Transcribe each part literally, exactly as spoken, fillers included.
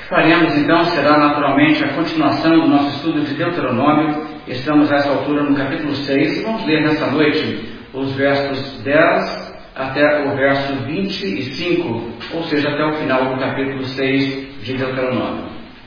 O que faremos então será naturalmente a continuação do nosso estudo de Deuteronômio. Estamos a essa altura no capítulo seis e vamos ler nessa noite os versos dez até o verso vinte e cinco, ou seja, até o final do capítulo seis de Deuteronômio.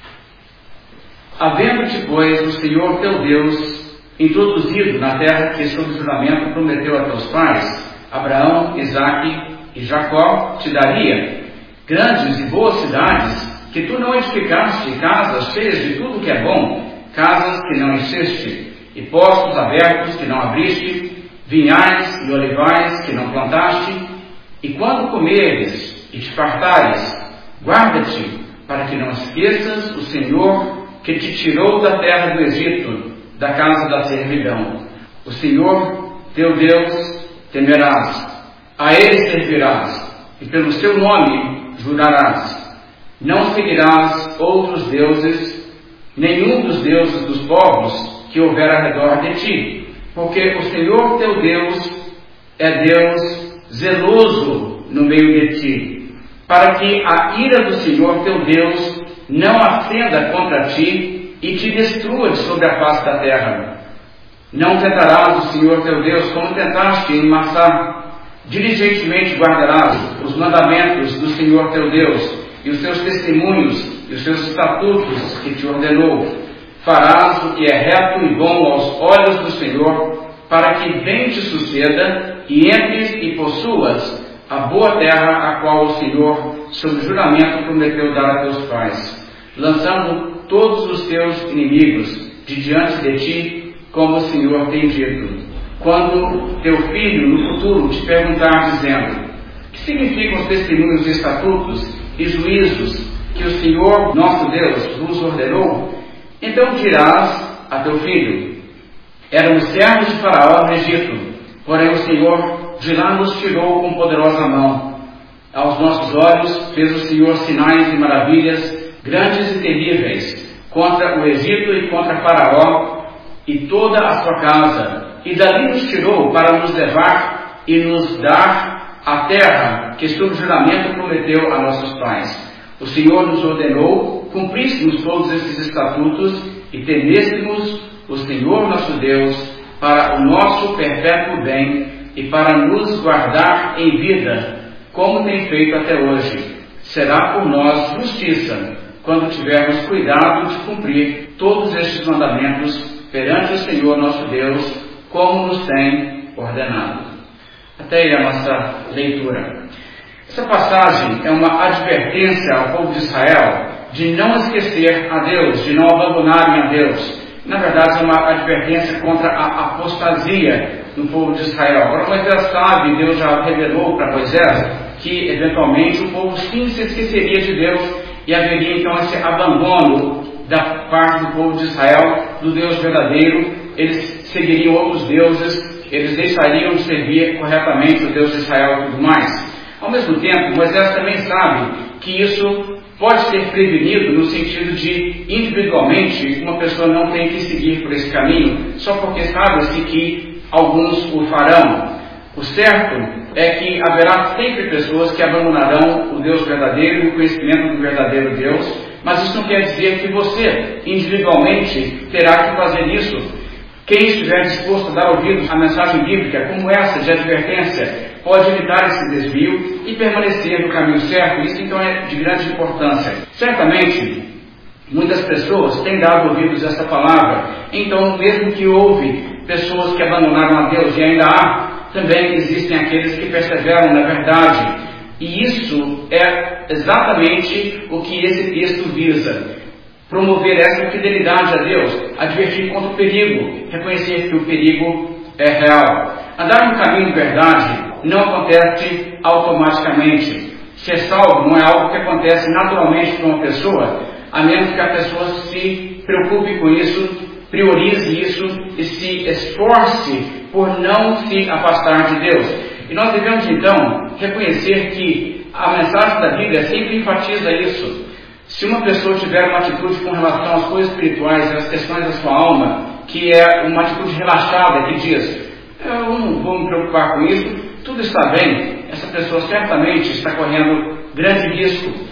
Havendo-te, pois, o Senhor teu Deus introduzido na terra que, sob juramento, prometeu a teus pais, Abraão, Isaque e Jacó, te daria grandes e boas cidades, que tu não edificaste, casas cheias de tudo que é bom, casas que não encheste, e postos abertos que não abriste, vinhais e olivais que não plantaste, e quando comeres e te fartares, guarda-te, para que não esqueças o Senhor que te tirou da terra do Egito, da casa da servidão. O Senhor, teu Deus, temerás, a Ele servirás, e pelo seu nome jurarás. Não seguirás outros deuses, nenhum dos deuses dos povos que houver ao redor de ti, porque o Senhor teu Deus é Deus zeloso no meio de ti, para que a ira do Senhor teu Deus não acenda contra ti e te destrua de sobre a face da terra. Não tentarás o Senhor teu Deus como tentaste em Massá. Diligentemente guardarás os mandamentos do Senhor teu Deus e os seus testemunhos e os seus estatutos que te ordenou. Farás o que é reto e bom aos olhos do Senhor, para que bem te suceda e entres e possuas a boa terra a qual o Senhor, sob juramento, prometeu dar a teus pais, lançando todos os teus inimigos de diante de ti, como o Senhor tem dito. Quando teu filho no futuro te perguntar, dizendo: que significam os testemunhos e estatutos e juízos que o Senhor nosso Deus vos ordenou, então dirás a teu filho: éramos servos de Faraó no Egito, porém o Senhor de lá nos tirou com poderosa mão. Aos nossos olhos fez o Senhor sinais e maravilhas grandes e terríveis contra o Egito e contra Faraó e toda a sua casa, e dali nos tirou para nos levar e nos dar a terra que sob juramento prometeu a nossos pais. O Senhor nos ordenou, cumpríssemos todos esses estatutos e temêssemos o Senhor nosso Deus para o nosso perpétuo bem e para nos guardar em vida, como tem feito até hoje. Será por nós justiça, quando tivermos cuidado de cumprir todos estes mandamentos perante o Senhor nosso Deus, como nos tem ordenado. Até aí a nossa leitura. Essa passagem é uma advertência ao povo de Israel de não esquecer a Deus, de não abandonarem a Deus. Na verdade, é uma advertência contra a apostasia no povo de Israel. Agora, Moisés sabe, Deus já revelou para Moisés que, eventualmente, o povo sim se esqueceria de Deus e haveria, então, esse abandono da parte do povo de Israel, do Deus verdadeiro. Eles seguiriam outros deuses, eles deixariam de servir corretamente o Deus de Israel e tudo mais. Ao mesmo tempo, Moisés também sabe que isso pode ser prevenido no sentido de, individualmente, uma pessoa não tem que seguir por esse caminho, só porque sabe-se que alguns o farão. O certo é que haverá sempre pessoas que abandonarão o Deus verdadeiro e o conhecimento do verdadeiro Deus, mas isso não quer dizer que você, individualmente, terá que fazer isso. Quem estiver disposto a dar ouvidos à mensagem bíblica como essa de advertência, pode evitar esse desvio e permanecer no caminho certo. Isso então é de grande importância. Certamente, muitas pessoas têm dado ouvidos a esta palavra, então mesmo que houve pessoas que abandonaram a Deus, e ainda há, também existem aqueles que perseveram na verdade. E isso é exatamente o que esse texto visa. Promover essa fidelidade a Deus, advertir contra o perigo, reconhecer que o perigo é real. Andar no caminho de verdade não acontece automaticamente. Ser salvo não é algo que acontece naturalmente para uma pessoa, a menos que a pessoa se preocupe com isso, priorize isso e se esforce por não se afastar de Deus. E nós devemos então reconhecer que a mensagem da Bíblia sempre enfatiza isso. Se uma pessoa tiver uma atitude com relação às coisas espirituais e às questões da sua alma, que é uma atitude relaxada, que diz: eu não vou me preocupar com isso, tudo está bem, essa pessoa certamente está correndo grande risco.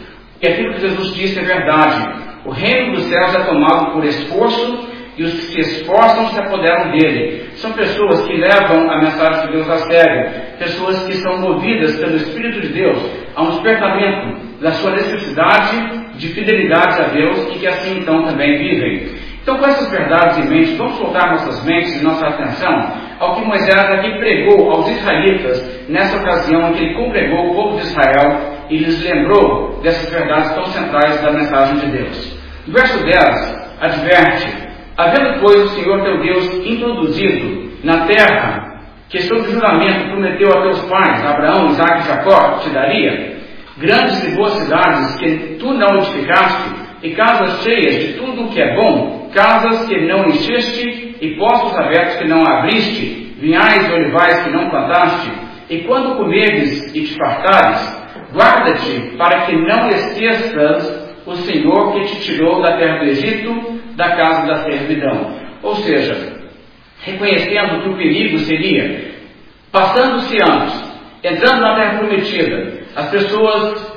E aquilo que Jesus disse é verdade. O reino dos céus é tomado por esforço, e os que se esforçam se apoderam dele. São pessoas que levam a mensagem de Deus a sério, pessoas que são movidas pelo Espírito de Deus a um despertamento da sua necessidade de fidelidade a Deus e que assim então também vivem. Então, com essas verdades em mente, vamos voltar nossas mentes e nossa atenção ao que Moisés aqui pregou aos israelitas nessa ocasião em que ele congregou o povo de Israel e lhes lembrou dessas verdades tão centrais da mensagem de Deus. No verso dez, adverte: havendo, pois, o Senhor teu Deus introduzido na terra que sob juramento prometeu a teus pais, Abraão, Isaque e Jacó, te daria, grandes e boas cidades que tu não edificaste, e casas cheias de tudo o que é bom, casas que não encheste, e poços abertos que não abriste, vinhais e olivais que não plantaste, e quando comeres e te fartares, guarda-te para que não esqueças o Senhor que te tirou da terra do Egito, da casa da servidão. Ou seja, reconhecendo que o perigo seria, passando-se anos, entrando na terra prometida, as pessoas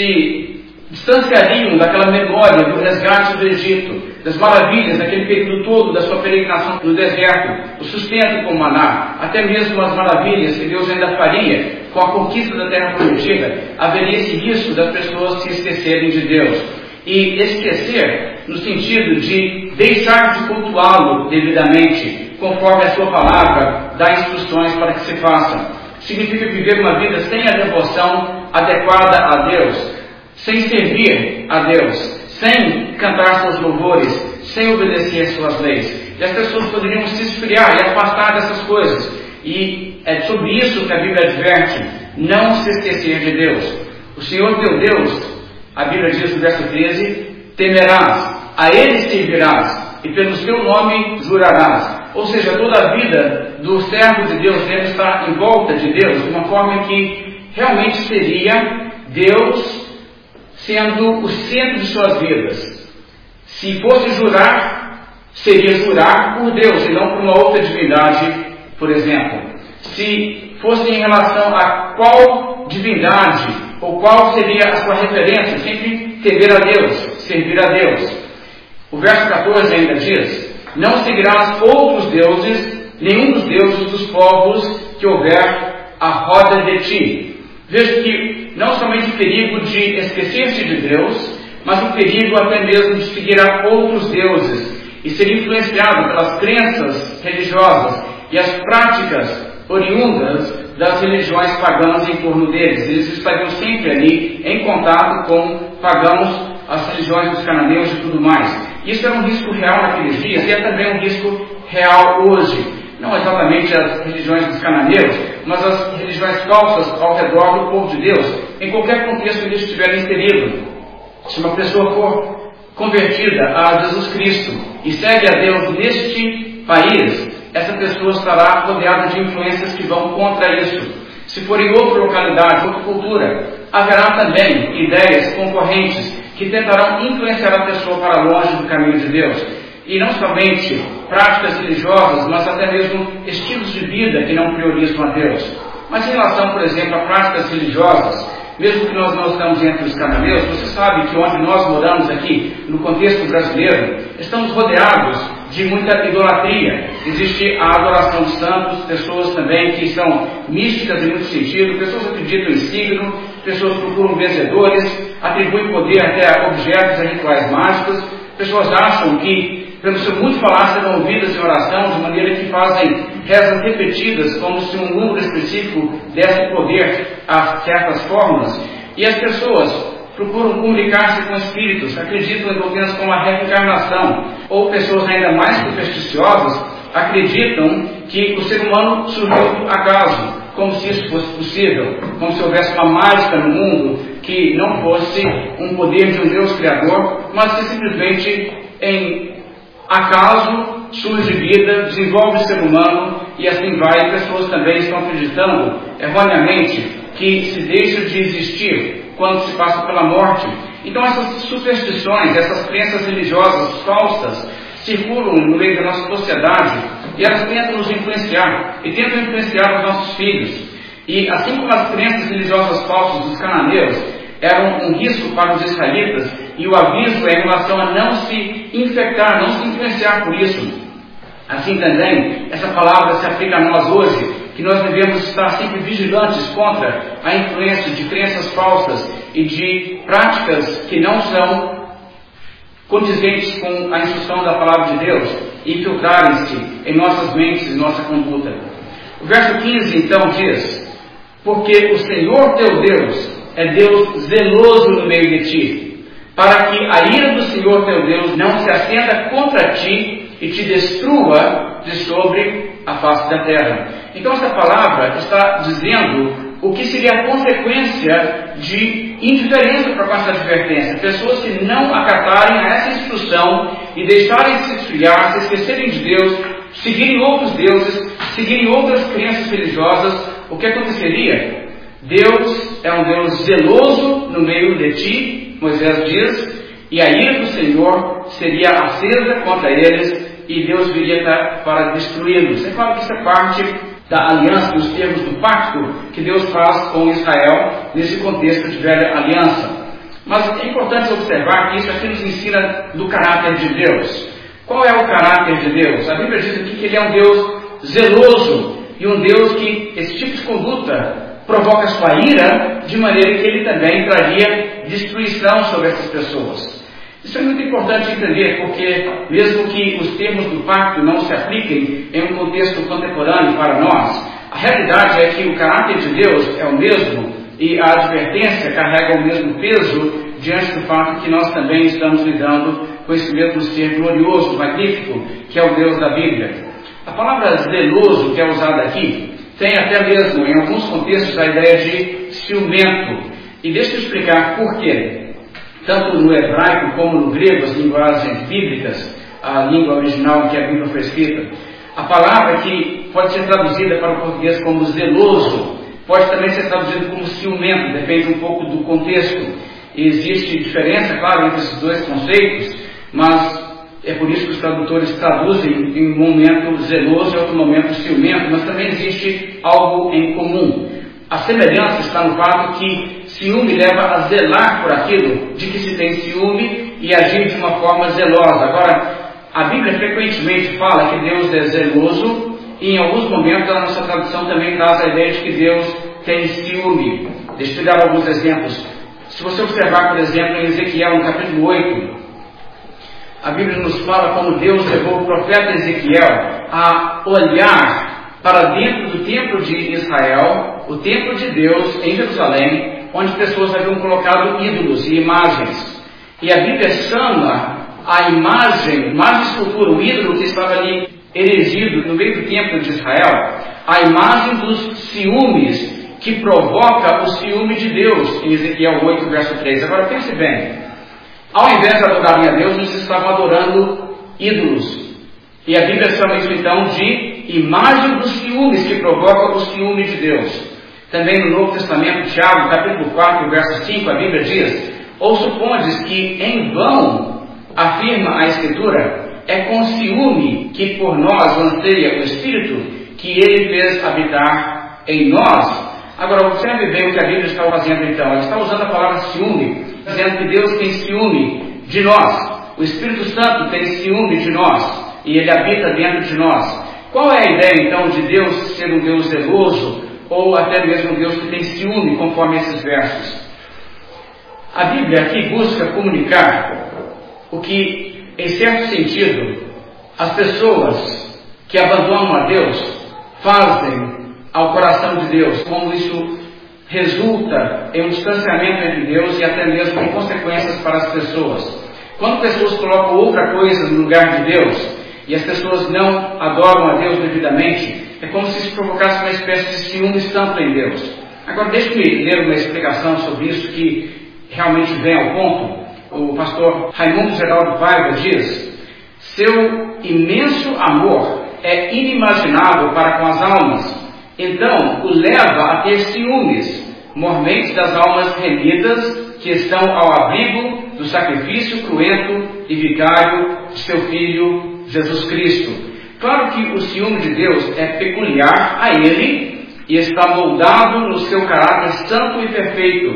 se distanciariam daquela memória do resgate do Egito, das maravilhas daquele período todo da sua peregrinação no deserto, o sustento com o maná, até mesmo as maravilhas que Deus ainda faria com a conquista da terra prometida. Haveria esse risco das pessoas se esquecerem de Deus. E esquecer no sentido de deixar de cultuá-lo devidamente, conforme a sua palavra dá instruções para que se faça. Significa viver uma vida sem a devoção adequada a Deus, sem servir a Deus, sem cantar seus louvores, sem obedecer suas leis. E as pessoas poderiam se esfriar e afastar dessas coisas. E é sobre isso que a Bíblia adverte: não se esquecer de Deus. O Senhor teu Deus, a Bíblia diz no verso treze, temerás, a Ele servirás, e pelo seu nome jurarás. Ou seja, toda a vida do servo de Deus deve estar em volta de Deus, de uma forma que realmente seria Deus sendo o centro de suas vidas. Se fosse jurar, seria jurar por Deus e não por uma outra divindade, por exemplo. Se fosse em relação a qual divindade ou qual seria a sua referência, sempre temer a Deus, servir a Deus. O verso catorze ainda diz: não seguirás outros deuses, nenhum dos deuses dos povos que houver à roda de ti. Veja que não somente o perigo de esquecer-se de Deus, mas o perigo até mesmo de seguir a outros deuses e ser influenciado pelas crenças religiosas e as práticas oriundas das religiões pagãs em torno deles. Eles estariam sempre ali em contato com pagãos, as religiões dos cananeus e tudo mais. Isso era um risco real naqueles dias e é também um risco real hoje. Não exatamente as religiões dos cananeus, mas as religiões falsas ao redor do povo de Deus, em qualquer contexto que eles estiverem inseridos. Se uma pessoa for convertida a Jesus Cristo e segue a Deus neste país, essa pessoa estará rodeada de influências que vão contra isso. Se for em outra localidade, outra cultura, haverá também ideias concorrentes que tentarão influenciar a pessoa para longe do caminho de Deus. E não somente práticas religiosas, mas até mesmo estilos de vida que não priorizam a Deus. Mas em relação, por exemplo, a práticas religiosas, mesmo que nós não estamos entre os cananeus, você sabe que onde nós moramos aqui, no contexto brasileiro, estamos rodeados de muita idolatria. Existe a adoração de santos, pessoas também que são místicas em muito sentido, pessoas acreditam em signo, pessoas procuram vencedores, atribuem poder até a objetos e rituais mágicos, pessoas acham que pelo seu muito falar serão ouvidas em oração, de maneira que fazem rezas repetidas, como se um número específico desse poder a certas fórmulas. E as pessoas procuram comunicar-se com espíritos, acreditam em doutrinas como a reencarnação, ou pessoas ainda mais supersticiosas acreditam que o ser humano surgiu por acaso, como se isso fosse possível, como se houvesse uma mágica no mundo que não fosse um poder de um Deus Criador, mas que simplesmente em acaso surge vida, desenvolve o ser humano e assim vai. Pessoas também estão acreditando erroneamente que se deixa de existir quando se passa pela morte. Então essas superstições, essas crenças religiosas falsas circulam no meio da nossa sociedade e elas tentam nos influenciar e tentam influenciar os nossos filhos. E assim como as crenças religiosas falsas dos cananeus era um, um risco para os israelitas, e o aviso é em relação a não se infectar, não se influenciar por isso. Assim também, essa palavra se aplica a nós hoje, que nós devemos estar sempre vigilantes contra a influência de crenças falsas e de práticas que não são condizentes com a instrução da palavra de Deus, e infiltrarem-se em nossas mentes e nossa conduta. O verso quinze então diz: porque o Senhor teu Deus é Deus zeloso no meio de ti, para que a ira do Senhor teu Deus não se acenda contra ti e te destrua de sobre a face da terra. Então essa palavra está dizendo o que seria a consequência de indiferença para com essa advertência. Pessoas que não acatarem a essa instrução e deixarem de se esfriar, se esquecerem de Deus, seguirem outros deuses, seguirem outras crenças religiosas, o que aconteceria? Deus é um Deus zeloso no meio de ti, Moisés diz, e a ira do Senhor seria acesa contra eles, e Deus viria para destruí-los. É claro que isso é parte da aliança, dos termos do pacto que Deus faz com Israel nesse contexto de velha aliança. Mas é importante observar que isso aqui nos ensina do caráter de Deus. Qual é o caráter de Deus? A Bíblia diz aqui que Ele é um Deus zeloso e um Deus que esse tipo de conduta provoca sua ira, de maneira que Ele também traria destruição sobre essas pessoas. Isso é muito importante entender, porque mesmo que os termos do pacto não se apliquem em um contexto contemporâneo para nós, a realidade é que o caráter de Deus é o mesmo e a advertência carrega o mesmo peso diante do fato que nós também estamos lidando com esse mesmo ser glorioso, magnífico, que é o Deus da Bíblia. A palavra zeloso que é usada aqui tem até mesmo em alguns contextos a ideia de ciumento. E deixa eu explicar por quê. Tanto no hebraico como no grego, as linguagens bíblicas, a língua original em que a Bíblia foi escrita, a palavra que pode ser traduzida para o português como zeloso, pode também ser traduzida como ciumento, depende um pouco do contexto. E existe diferença, claro, entre esses dois conceitos, mas é por isso que os tradutores traduzem em um momento zeloso e outro momento ciumento, mas também existe algo em comum. A semelhança está no fato que ciúme leva a zelar por aquilo de que se tem ciúme e agir de uma forma zelosa. Agora, a Bíblia frequentemente fala que Deus é zeloso e em alguns momentos a nossa tradução também traz a ideia de que Deus tem ciúme. Deixa eu dar alguns exemplos. Se você observar, por exemplo, em Ezequiel, no capítulo oito, a Bíblia nos fala como Deus levou o profeta Ezequiel a olhar para dentro do templo de Israel, o templo de Deus em Jerusalém, onde pessoas haviam colocado ídolos e imagens. E a Bíblia chama a imagem, imagem de escultura, o ídolo que estava ali erigido no meio do templo de Israel, a imagem dos ciúmes, que provoca o ciúme de Deus, em Ezequiel oito, verso três. Agora pense bem, ao invés de adorarem a Deus, eles estavam adorando ídolos. E a Bíblia chama isso então de imagem dos ciúmes, que provoca o ciúme de Deus. Também no Novo Testamento, Tiago, capítulo quatro, verso cinco, a Bíblia diz: ou supondes que em vão, afirma a Escritura, é com ciúme que por nós anseia o Espírito, que Ele fez habitar em nós. Agora, observe bem o que a Bíblia está fazendo então. Ela está usando a palavra ciúme, dizendo que Deus tem ciúme de nós. O Espírito Santo tem ciúme de nós e Ele habita dentro de nós. Qual é a ideia então de Deus ser um Deus zeloso ou até mesmo um Deus que tem ciúme, conforme esses versos? A Bíblia aqui busca comunicar o que, em certo sentido, as pessoas que abandonam a Deus fazem ao coração de Deus, como isso resulta em um distanciamento entre Deus e até mesmo em consequências para as pessoas. Quando pessoas colocam outra coisa no lugar de Deus e as pessoas não adoram a Deus devidamente, é como se isso provocasse uma espécie de ciúme santo em Deus. Agora deixe-me ler uma explicação sobre isso que realmente vem ao ponto. O pastor Raimundo Geraldo Paiva diz: seu imenso amor é inimaginável para com as almas, então o leva a ter ciúmes, mormente das almas remidas que estão ao abrigo do sacrifício cruento e vicário de seu Filho Jesus Cristo. Claro que o ciúme de Deus é peculiar a Ele e está moldado no seu caráter santo e perfeito.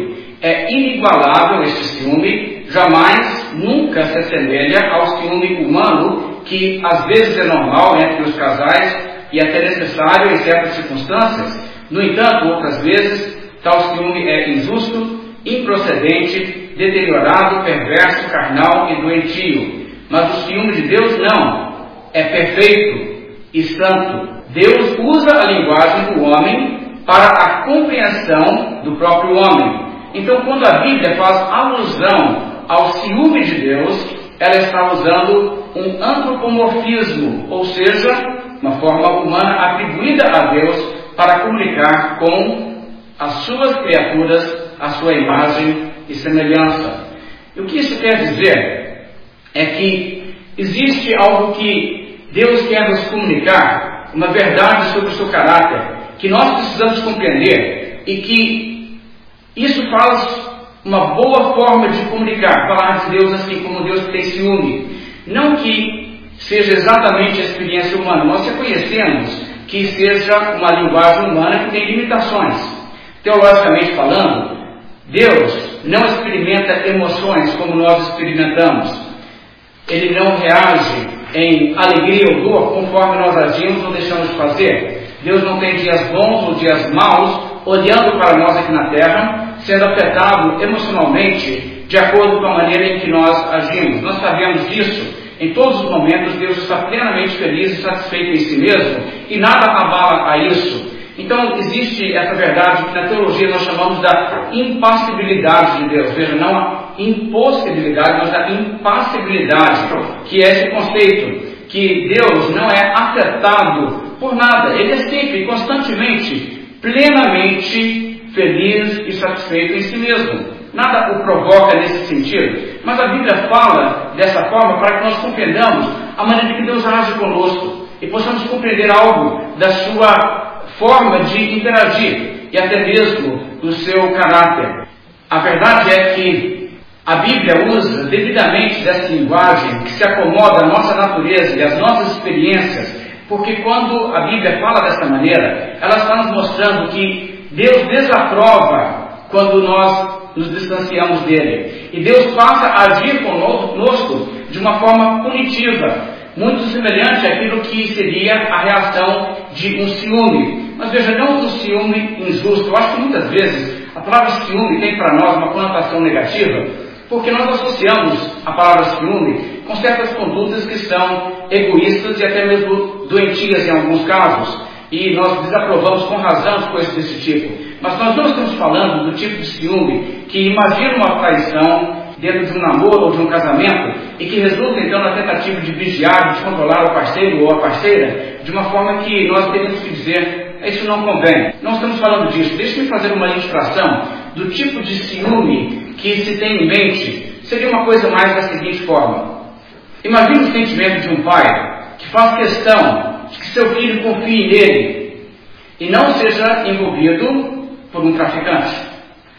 é inigualável este ciúme, jamais, nunca se assemelha ao ciúme humano, que às vezes é normal entre os casais e até necessário em certas circunstâncias. No entanto, outras vezes, tal ciúme é injusto, improcedente, deteriorado, perverso, carnal e doentio. Mas o ciúme de Deus não, é perfeito e santo. Deus usa a linguagem do homem para a compreensão do próprio homem. Então, quando a Bíblia faz alusão ao ciúme de Deus, ela está usando um antropomorfismo, ou seja, uma forma humana atribuída a Deus para comunicar com as suas criaturas a sua imagem e semelhança. E o que isso quer dizer é que existe algo que Deus quer nos comunicar, uma verdade sobre o seu caráter, que nós precisamos compreender e que isso faz uma boa forma de comunicar, falar de Deus assim como Deus tem ciúme. Não que seja exatamente a experiência humana, nós reconhecemos que seja uma linguagem humana que tem limitações. Teologicamente falando, Deus não experimenta emoções como nós experimentamos. Ele não reage em alegria ou dor conforme nós agimos ou deixamos de fazer. Deus não tem dias bons ou dias maus olhando para nós aqui na terra, sendo afetado emocionalmente de acordo com a maneira em que nós agimos. Nós sabemos disso. Em todos os momentos, Deus está plenamente feliz e satisfeito em si mesmo, e nada abala a isso. Então, existe essa verdade que na teologia nós chamamos da impassibilidade de Deus. Veja, não a impossibilidade, mas a impassibilidade, que é esse conceito, que Deus não é afetado por nada. Ele é sempre, constantemente, plenamente feliz e satisfeito em si mesmo. Nada o provoca nesse sentido. Mas a Bíblia fala dessa forma para que nós compreendamos a maneira que Deus age conosco e possamos compreender algo da sua forma de interagir e até mesmo do seu caráter. A verdade é que a Bíblia usa devidamente dessa linguagem que se acomoda à nossa natureza e às nossas experiências, porque quando a Bíblia fala dessa maneira, ela está nos mostrando que Deus desaprova quando nós nos distanciamos dele. E Deus passa a agir conosco de uma forma punitiva, muito semelhante àquilo que seria a reação de um ciúme. Mas veja, não um ciúme injusto. Eu acho que muitas vezes a palavra ciúme tem para nós uma conotação negativa, porque nós associamos a palavra ciúme com certas condutas que são egoístas e até mesmo doentias em alguns casos. E nós desaprovamos com razão as coisas desse tipo. Mas nós não estamos falando do tipo de ciúme que imagina uma traição dentro de um namoro ou de um casamento e que resulta então na tentativa de vigiar, de controlar o parceiro ou a parceira de uma forma que nós teríamos que dizer, isso não convém. Não estamos falando disso. Deixe-me fazer uma ilustração do tipo de ciúme que se tem em mente. Seria uma coisa mais da seguinte forma. Imagine o sentimento de um pai que faz questão de que seu filho confie nele e não seja envolvido por um traficante.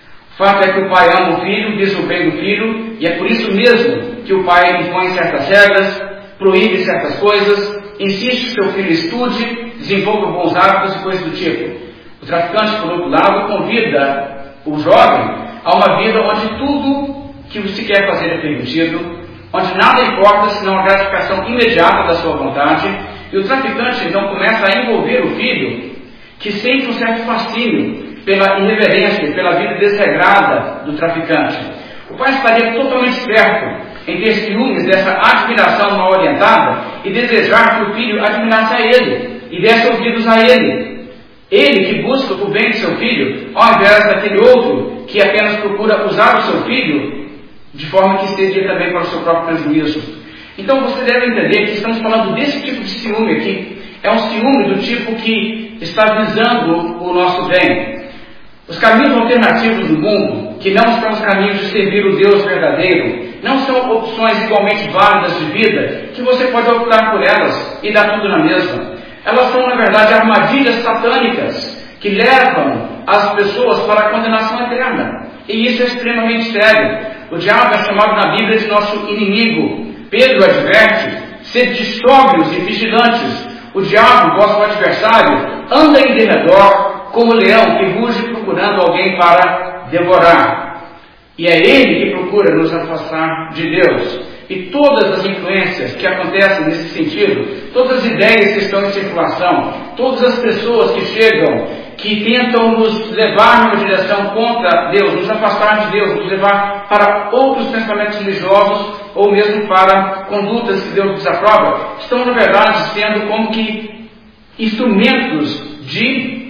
O fato é que o pai ama o filho, visa o bem do filho, e é por isso mesmo que o pai impõe certas regras, proíbe certas coisas, insiste que seu filho estude, desenvolva bons hábitos e coisas do tipo. O traficante, por outro lado, convida o jovem a uma vida onde tudo que se quer fazer é permitido, onde nada importa senão a gratificação imediata da sua vontade, e o traficante então começa a envolver o filho, que sente um certo fascínio pela irreverência, pela vida desregrada do traficante. O pai estaria totalmente certo em ter ciúmes dessa admiração mal orientada e desejar que o filho admirasse a ele e desse ouvidos a ele. Ele que busca o bem de seu filho, ao invés daquele outro que apenas procura usar o seu filho de forma que seja também para o seu próprio prejuízo. Então você deve entender que estamos falando desse tipo de ciúme aqui. É um ciúme do tipo que está visando o nosso bem. Os caminhos alternativos do mundo, que não são os caminhos de servir o Deus verdadeiro, não são opções igualmente válidas de vida, que você pode optar por elas e dar tudo na mesma. Elas são, na verdade, armadilhas satânicas que levam as pessoas para a condenação eterna. E isso é extremamente sério. O diabo é chamado na Bíblia de nosso inimigo. Pedro adverte: sede sóbrios e vigilantes. O diabo, vosso adversário, anda em derredor como leão que ruge procurando alguém para devorar. E é ele que procura nos afastar de Deus. E todas as influências que acontecem nesse sentido, todas as ideias que estão em circulação, todas as pessoas que chegam, que tentam nos levar numa direção contra Deus, nos afastar de Deus, nos levar para outros pensamentos religiosos ou mesmo para condutas que Deus desaprova, estão na verdade sendo como que instrumentos de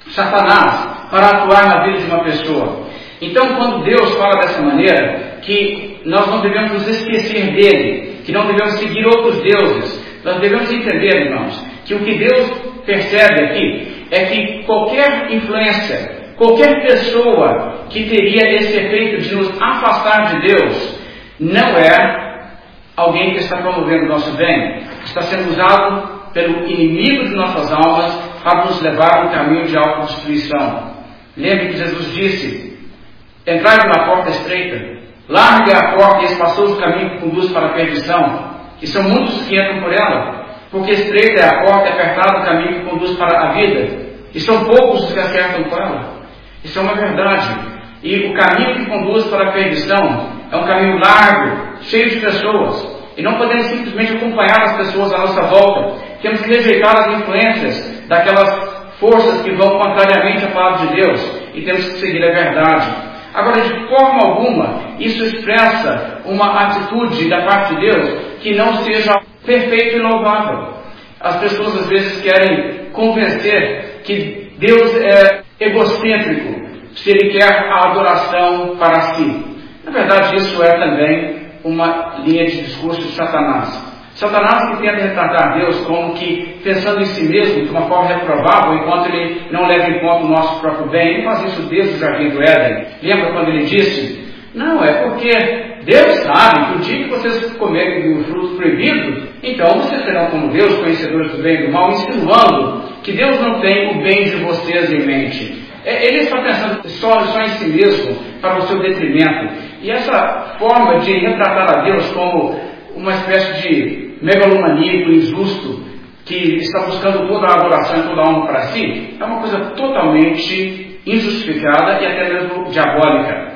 Satanás para atuar na vida de uma pessoa. Então, quando Deus fala dessa maneira, que nós não devemos nos esquecer dele, que não devemos seguir outros deuses, nós devemos entender, irmãos, que o que Deus percebe aqui é que qualquer influência, qualquer pessoa que teria esse efeito de nos afastar de Deus, não é alguém que está promovendo o nosso bem, está sendo usado pelo inimigo de nossas almas para nos levar a um caminho de autodestruição. Lembre que Jesus disse: entrai pela porta estreita, larga a porta e espaçoso o caminho que conduz para a perdição, e são muitos que entram por ela, porque estreita é a porta e apertado o caminho que conduz para a vida, e são poucos os que acertam por ela. Isso é uma verdade. E o caminho que conduz para a perdição é um caminho largo, cheio de pessoas, e não podemos simplesmente acompanhar as pessoas à nossa volta. Temos que rejeitar as influências daquelas forças que vão contrariamente à palavra de Deus, e temos que seguir a verdade. Agora, de forma alguma, isso expressa uma atitude da parte de Deus que não seja perfeita e louvável. As pessoas às vezes querem convencer que Deus é egocêntrico se Ele quer a adoração para si. Na verdade, isso é também uma linha de discurso de Satanás. Satanás que tenta retratar Deus como que pensando em si mesmo de uma forma reprovável, enquanto ele não leva em conta o nosso próprio bem. Ele faz isso desde o Jardim do Éden. Lembra quando ele disse: não, é porque Deus sabe que o dia que vocês comerem do fruto proibido, então vocês serão como Deus, conhecedores do bem e do mal, insinuando que Deus não tem o bem de vocês em mente. Ele está pensando só, só em si mesmo, para o seu detrimento. E essa forma de retratar a Deus como uma espécie de megalomaníaco injusto, que está buscando toda a adoração e toda a honra para si, é uma coisa totalmente injustificada e até mesmo diabólica.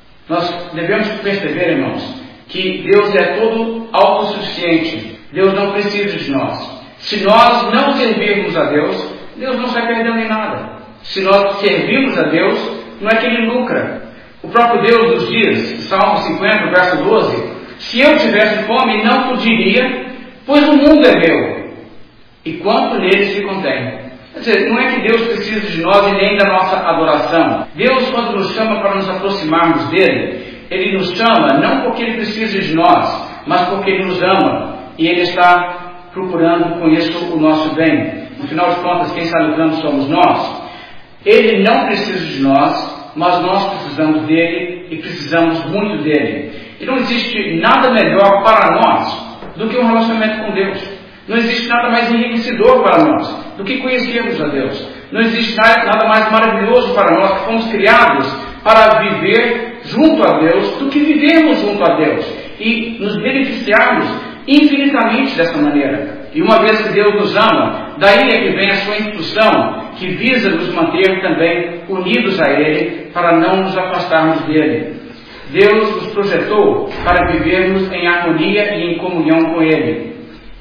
Nós devemos perceber, irmãos, que Deus é todo autossuficiente. Deus não precisa de nós. Se nós não servirmos a Deus, Deus não sai perdendo em nada. Se nós servirmos a Deus, não é que Ele lucra. O próprio Deus nos diz, Salmo cinquenta, verso doze, se eu tivesse fome, não podiria, pois o mundo é meu, e quanto nele se contém. Quer dizer, não é que Deus precisa de nós e nem da nossa adoração. Deus, quando nos chama para nos aproximarmos dEle, Ele nos chama não porque Ele precisa de nós, mas porque Ele nos ama, e Ele está procurando com isso o nosso bem. No final de contas, quem está lutando somos nós. Ele não precisa de nós, mas nós precisamos dEle, e precisamos muito dEle. E não existe nada melhor para nós do que um relacionamento com Deus. Não existe nada mais enriquecedor para nós do que conhecermos a Deus. Não existe nada mais maravilhoso para nós que fomos criados para viver junto a Deus do que vivermos junto a Deus e nos beneficiarmos infinitamente dessa maneira. E uma vez que Deus nos ama, daí é que vem a sua instrução, que visa nos manter também unidos a Ele, para não nos afastarmos dEle. Deus nos projetou para vivermos em harmonia e em comunhão com Ele.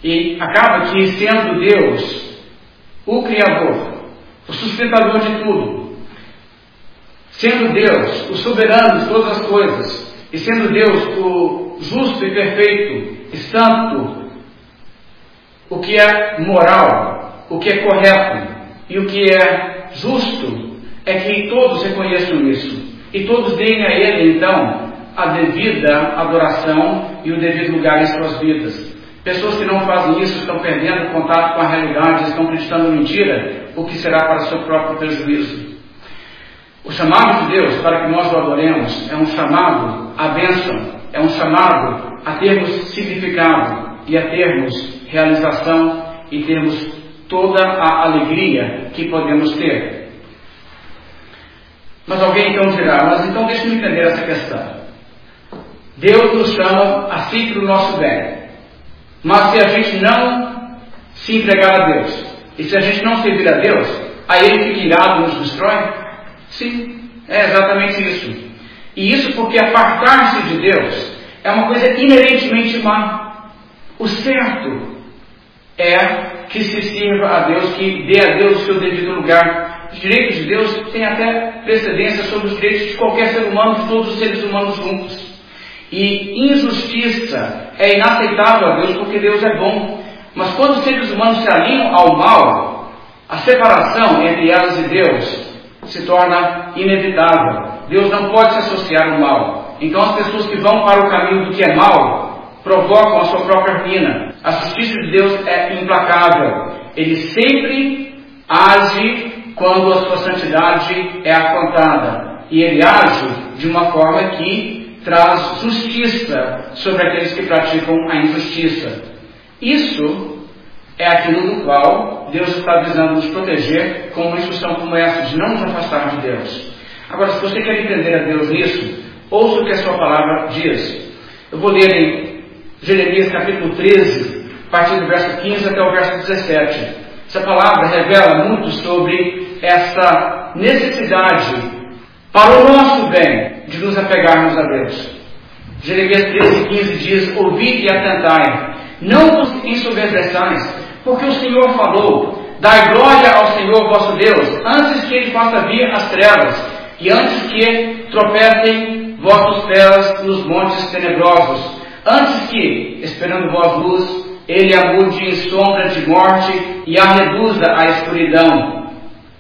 E acaba que, sendo Deus o Criador, o sustentador de tudo, sendo Deus o soberano de todas as coisas, e sendo Deus o justo e perfeito e santo, o que é moral, o que é correto e o que é justo, é que todos reconheçam isso. E todos deem a Ele, então, a devida adoração e o devido lugar em suas vidas. Pessoas que não fazem isso estão perdendo contato com a realidade, estão acreditando em mentira, o que será para seu próprio prejuízo. O chamado de Deus para que nós o adoremos é um chamado à bênção, é um chamado a termos significado e a termos realização e termos toda a alegria que podemos ter. Mas alguém então dirá, mas então deixe-me entender essa questão. Deus nos chama a si para o nosso bem. Mas se a gente não se entregar a Deus, e se a gente não servir a Deus, a Ele fica irado e nos destrói? Sim, é exatamente isso. E isso porque apartar-se de Deus é uma coisa inerentemente má. O certo é que se sirva a Deus, que dê a Deus o seu devido lugar. Os direitos de Deus têm até precedência sobre os direitos de qualquer ser humano, de todos os seres humanos juntos. E injustiça é inaceitável a Deus porque Deus é bom. Mas quando os seres humanos se alinham ao mal, a separação entre elas e Deus se torna inevitável. Deus não pode se associar ao mal. Então as pessoas que vão para o caminho do que é mal provocam a sua própria ruína. A justiça de Deus é implacável. Ele sempre age quando a sua santidade é afrontada. E ele age de uma forma que traz justiça sobre aqueles que praticam a injustiça. Isso é aquilo do qual Deus está visando nos proteger com uma instrução como essa, de não nos afastar de Deus. Agora, se você quer entender a Deus nisso, ouça o que a sua palavra diz. Eu vou ler em Jeremias capítulo treze, a partir do verso quinze até o verso dezessete. Essa palavra revela muito sobre essa necessidade para o nosso bem de nos apegarmos a Deus. Jeremias treze, quinze diz: ouvi e atentai, não vos ensoberbeçais, porque o Senhor falou, dai glória ao Senhor vosso Deus, antes que Ele faça vir as trevas, e antes que tropecem vossos pés nos montes tenebrosos, antes que, esperando vós luz, Ele a mude em sombra de morte e a reduza à escuridão.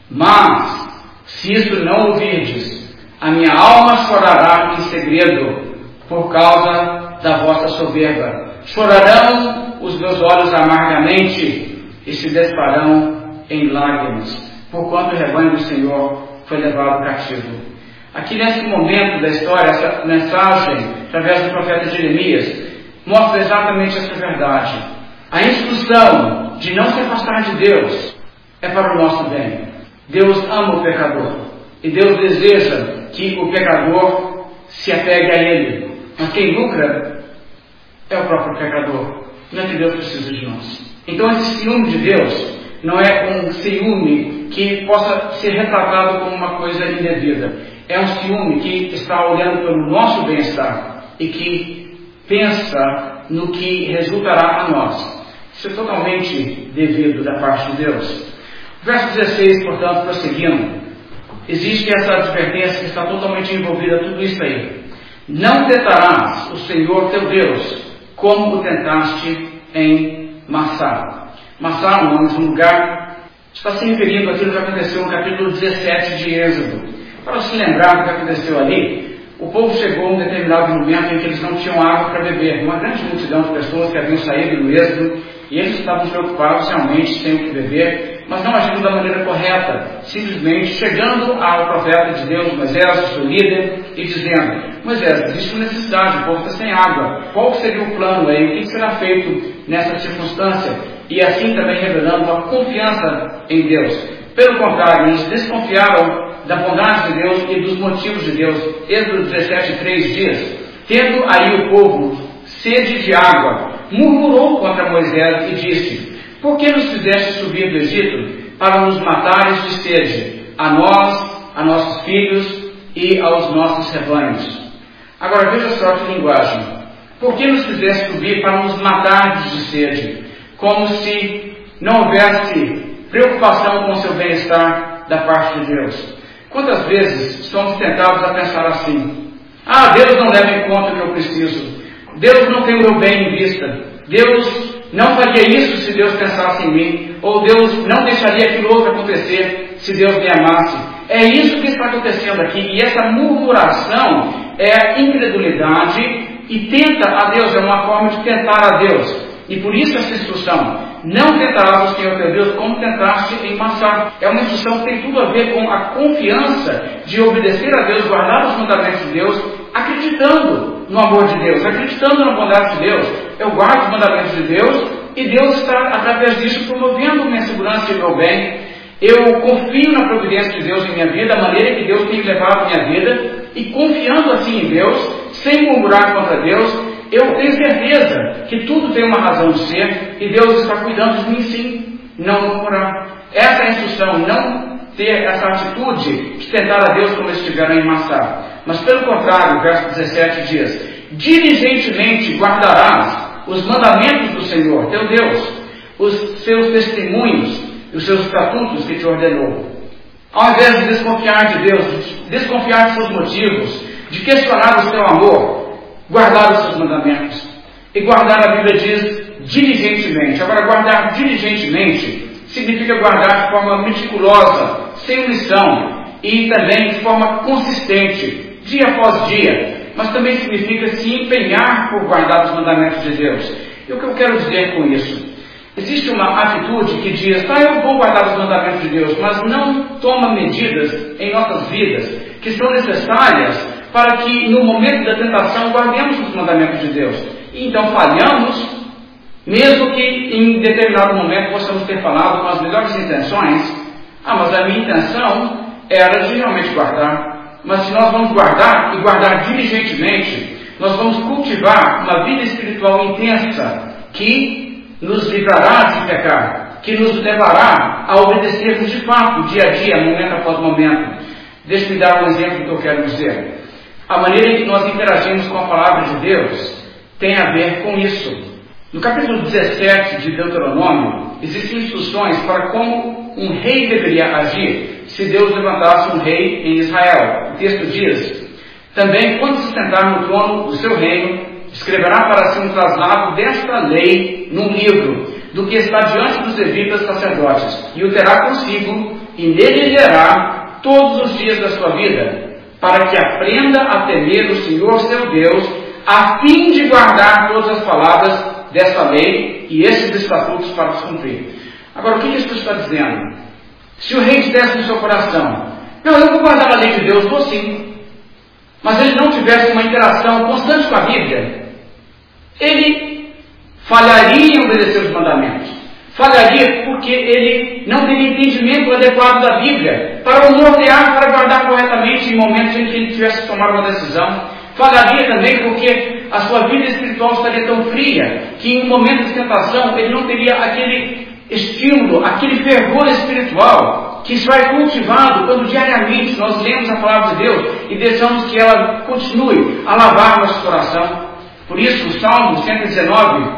Mas, se isso não ouvirdes, a minha alma chorará em segredo, por causa da vossa soberba. Chorarão os meus olhos amargamente e se desfarão em lágrimas, porquanto o rebanho do Senhor foi levado cativo. Aqui nesse momento da história, essa mensagem, através do profeta Jeremias, mostra exatamente essa verdade. A instrução de não se afastar de Deus é para o nosso bem. Deus ama o pecador e Deus deseja que o pecador se apegue a Ele. Mas quem lucra é o próprio pecador. Não é que Deus precisa de nós. Então esse ciúme de Deus não é um ciúme que possa ser retratado como uma coisa indevida. É um ciúme que está olhando pelo nosso bem-estar e que pensa no que resultará a nós. Isso é totalmente devido da parte de Deus. Verso dezesseis, portanto, prosseguindo, existe essa advertência que está totalmente envolvida tudo isso aí. Não tentarás o Senhor teu Deus como o tentaste em Massá. Massá, um nome de um lugar, está se referindo àquilo que aconteceu no capítulo dezessete de Êxodo. Para se lembrar do que aconteceu ali, o povo chegou a um determinado momento em que eles não tinham água para beber. Uma grande multidão de pessoas que haviam saído do Êxodo, e eles estavam preocupados realmente sem o que beber, mas não agindo da maneira correta, simplesmente chegando ao profeta de Deus, Moisés, o seu líder, e dizendo: Moisés, existe uma necessidade, o povo está sem água, qual seria o plano aí, o que será feito nessa circunstância? E assim também revelando uma confiança em Deus. Pelo contrário, eles desconfiaram da bondade de Deus e dos motivos de Deus. Êxodo dezessete, três diz: tendo aí o povo sede de água, murmurou contra Moisés e disse: por que nos fizeste subir do Egito para nos matares de sede, a nós, a nossos filhos e aos nossos rebanhos? Agora veja só que linguagem. Por que nos fizeste subir para nos matares de sede? Como se não houvesse preocupação com o seu bem-estar da parte de Deus. Quantas vezes somos tentados a pensar assim: ah, Deus não leva em conta o que eu preciso, Deus não tem o meu bem em vista, Deus não faria isso se Deus pensasse em mim, ou Deus não deixaria aquilo outro acontecer se Deus me amasse. É isso que está acontecendo aqui, e essa murmuração é a incredulidade, e tenta a Deus, é uma forma de tentar a Deus. E por isso essa instrução: não tentarás o Senhor teu Deus como tentaste em Massá. É uma instrução que tem tudo a ver com a confiança de obedecer a Deus, guardar os mandamentos de Deus, acreditando no amor de Deus, acreditando na bondade de Deus. Eu guardo os mandamentos de Deus e Deus está, através disso, promovendo minha segurança e meu bem. Eu confio na providência de Deus em minha vida, a maneira que Deus tem levado a minha vida, e confiando assim em Deus, sem murmurar contra Deus, eu tenho certeza que tudo tem uma razão de ser e Deus está cuidando de mim sim, não murmurar. Essa é a instrução, não ter essa atitude de tentar a Deus como eles tiveram em Massá. Mas pelo contrário, o verso dezessete diz: diligentemente guardarás os mandamentos do Senhor, teu Deus, os seus testemunhos e os seus estatutos que te ordenou. Ao invés de desconfiar de Deus, de desconfiar de seus motivos, de questionar o seu amor, guardar os seus mandamentos. E guardar, a Bíblia diz, diligentemente. Agora, guardar diligentemente significa guardar de forma meticulosa, sem omissão e também de forma consistente, dia após dia. Mas também significa se empenhar por guardar os mandamentos de Deus. E o que eu quero dizer com isso? Existe uma atitude que diz: ah, eu vou guardar os mandamentos de Deus, mas não toma medidas em nossas vidas que são necessárias para que no momento da tentação guardemos os mandamentos de Deus. E então falhamos, mesmo que em determinado momento possamos ter falado com as melhores intenções. Ah, mas a minha intenção era de realmente guardar. Mas se nós vamos guardar, e guardar diligentemente, nós vamos cultivar uma vida espiritual intensa que nos livrará de pecar, que nos levará a obedecermos de fato, dia a dia, momento após momento. Deixe-me dar um exemplo do que eu quero dizer. A maneira em que nós interagimos com a palavra de Deus tem a ver com isso. No capítulo dezessete de Deuteronômio, existem instruções para como um rei deveria agir se Deus levantasse um rei em Israel. O texto diz: também, quando se sentar no trono do seu reino, escreverá para si um traslado desta lei num livro, do que está diante dos levitas sacerdotes, e o terá consigo, e nele lerá todos os dias da sua vida, para que aprenda a temer o Senhor seu Deus, a fim de guardar todas as palavras dessa lei e esses estatutos para os cumprir. Agora, o que isso está dizendo? Se o rei dissesse no seu coração: não, eu vou guardar a lei de Deus, vou sim, mas ele não tivesse uma interação constante com a Bíblia, ele falharia em obedecer os mandamentos. Falharia porque ele não teria entendimento adequado da Bíblia para o nortear, para guardar corretamente em momentos em que ele tivesse que tomar uma decisão. Falharia também porque a sua vida espiritual estaria tão fria que em um momento de tentação ele não teria aquele estímulo, aquele fervor espiritual que só é cultivado quando diariamente nós lemos a palavra de Deus e deixamos que ela continue a lavar nosso coração. Por isso, o Salmo cento e dezenove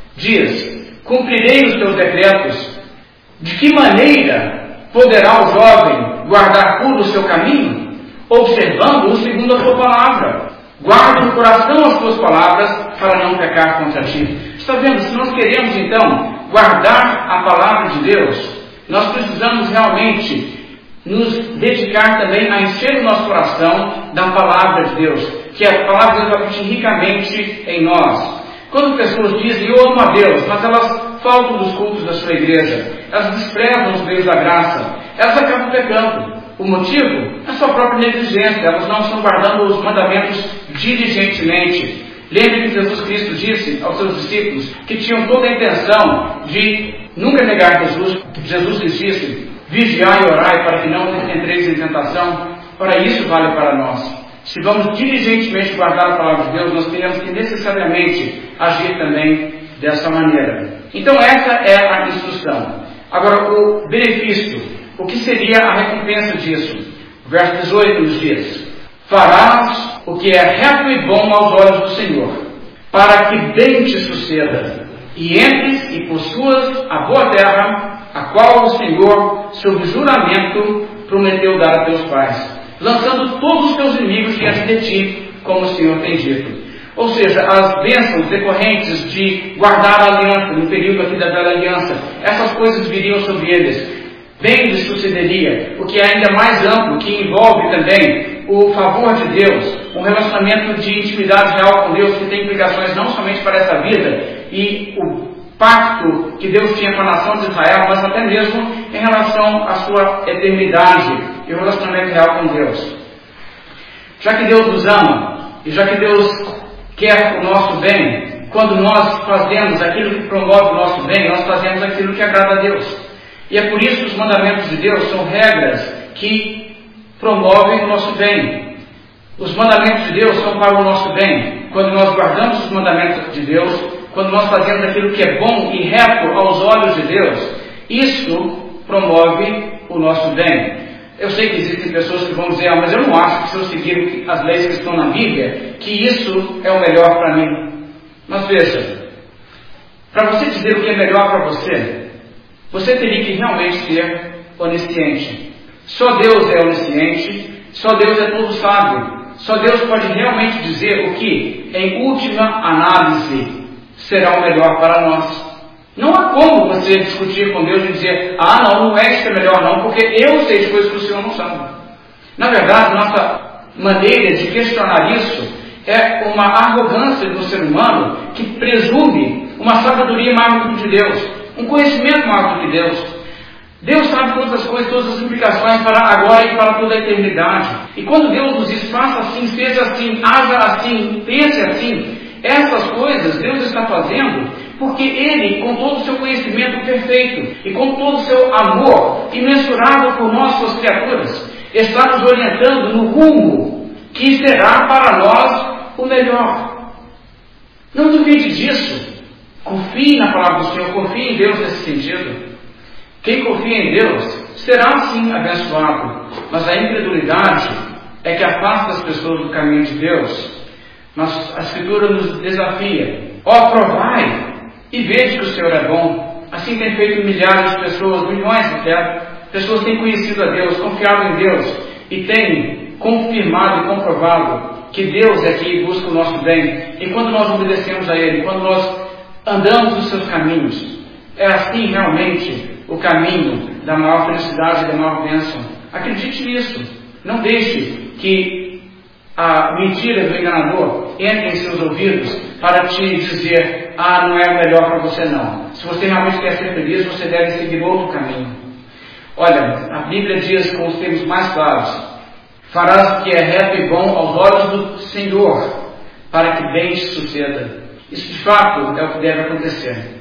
diz: cumprirei os teus decretos. De que maneira poderá o jovem guardar puro o seu caminho? Observando-o segundo a tua palavra. Guarda no coração as tuas palavras para não pecar contra ti. Está vendo? Se nós queremos então guardar a palavra de Deus, nós precisamos realmente nos dedicar também a encher o nosso coração da palavra de Deus, que a palavra de Deus habite ricamente em nós. Quando pessoas dizem: eu amo a Deus, mas elas faltam dos cultos da sua igreja, elas desprezam os meios da graça, elas acabam pecando. O motivo é a sua própria negligência, elas não estão guardando os mandamentos diligentemente. Lembre que Jesus Cristo disse aos seus discípulos que tinham toda a intenção de nunca negar Jesus. Jesus lhes disse: vigiai e orai para que não entreis em tentação. Ora, isso vale para nós. Se vamos diligentemente guardar a palavra de Deus, nós teremos que necessariamente agir também dessa maneira. Então essa é a instrução. Agora, o benefício, o que seria a recompensa disso? O verso dezoito nos diz: farás o que é reto e bom aos olhos do Senhor, para que bem te suceda, e entres e possuas a boa terra, a qual o Senhor, sob juramento, prometeu dar a teus pais, lançando todos os teus inimigos diante de ti, como o Senhor tem dito. Ou seja, as bênçãos decorrentes de guardar a aliança, no período aqui da velha aliança, essas coisas viriam sobre eles. Bem lhes sucederia, o que é ainda mais amplo, que envolve também o favor de Deus, um relacionamento de intimidade real com Deus, que tem implicações não somente para essa vida, e o pacto que Deus tinha com a nação de Israel, mas até mesmo em relação à sua eternidade e o relacionamento real com Deus. Já que Deus nos ama, e já que Deus quer o nosso bem, quando nós fazemos aquilo que promove o nosso bem, nós fazemos aquilo que agrada a Deus. E é por isso que os mandamentos de Deus são regras que promovem o nosso bem. Os mandamentos de Deus são para o nosso bem. Quando nós guardamos os mandamentos de Deus, quando nós fazemos aquilo que é bom e reto aos olhos de Deus, isso promove o nosso bem. Eu sei que existem pessoas que vão dizer, ah, mas eu não acho que se eu seguir as leis que estão na Bíblia, que isso é o melhor para mim. Mas veja, para você dizer o que é melhor para você, você teria que realmente ser onisciente. Só Deus é onisciente, só Deus é todo sábio. Só Deus pode realmente dizer o que, em última análise, será o melhor para nós. Não há como você discutir com Deus e dizer, ah não, não é isso que é melhor não, porque eu sei de coisas que o Senhor não sabe. Na verdade, nossa maneira de questionar isso é uma arrogância do ser humano que presume uma sabedoria maior do que de Deus, um conhecimento maior do que Deus. Deus sabe todas as coisas, todas as implicações para agora e para toda a eternidade. E quando Deus nos diz, faça assim, seja assim, haja assim, pense assim, essas coisas Deus está fazendo porque Ele, com todo o seu conhecimento perfeito e com todo o seu amor imensurável por nós, suas criaturas, está nos orientando no rumo que será para nós o melhor. Não duvide disso. Confie na palavra do Senhor, confie em Deus nesse sentido. Quem confia em Deus será sim abençoado, mas a incredulidade é que afasta as pessoas do caminho de Deus. Mas a Escritura nos desafia: ó, provai e vede que o Senhor é bom. Assim tem feito milhares de pessoas, milhões de terra. Pessoas têm conhecido a Deus, confiado em Deus e têm confirmado e comprovado que Deus é que busca o nosso bem. E quando nós obedecemos a Ele, quando nós andamos nos seus caminhos, é assim realmente o caminho da maior felicidade e da maior bênção. Acredite nisso. Não deixe que a mentira do enganador entre em seus ouvidos para te dizer, ah, não é o melhor para você não. Se você realmente quer ser feliz, você deve seguir outro caminho. Olha, a Bíblia diz com os termos mais claros: farás o que é reto e bom aos olhos do Senhor, para que bem te suceda. Isso de fato é o que deve acontecer.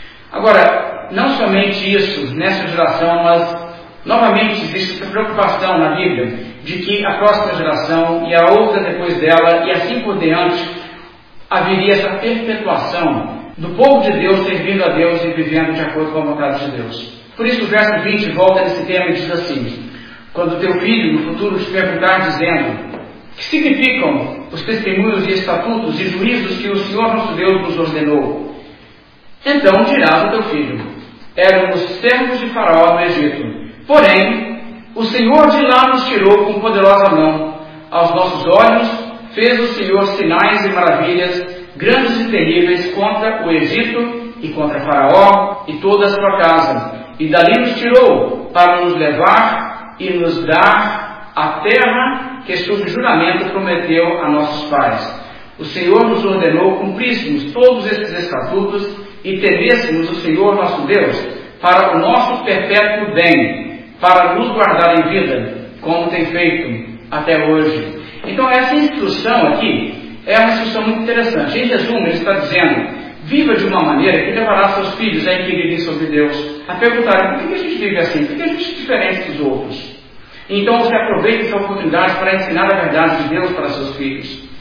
Agora, não somente isso nessa geração, mas novamente existe essa preocupação na Bíblia de que a próxima geração e a outra depois dela e assim por diante haveria essa perpetuação do povo de Deus servindo a Deus e vivendo de acordo com a vontade de Deus. Por isso o verso vinte volta nesse tema e diz assim: quando teu filho no futuro te perguntar dizendo, que significam os testemunhos e estatutos e juízos que o Senhor nosso Deus nos ordenou, então dirás ao teu filho: éramos servos de Faraó no Egito, porém o Senhor de lá nos tirou com poderosa mão. Aos nossos olhos fez o Senhor sinais e maravilhas grandes e terríveis contra o Egito e contra Faraó e toda a sua casa, e dali nos tirou para nos levar e nos dar a terra que sob juramento prometeu a nossos pais. O Senhor nos ordenou cumpríssemos todos esses estatutos e temêssemos o Senhor nosso Deus para o nosso perpétuo bem, para nos guardar em vida, como tem feito até hoje. Então essa instrução aqui é uma instrução muito interessante. Em resumo, ele está dizendo: viva de uma maneira que levará seus filhos a inquirirem sobre Deus, a perguntarem por que a gente vive assim, por que a gente é diferente dos outros. Então você aproveita essa oportunidade para ensinar a verdade de Deus para seus filhos.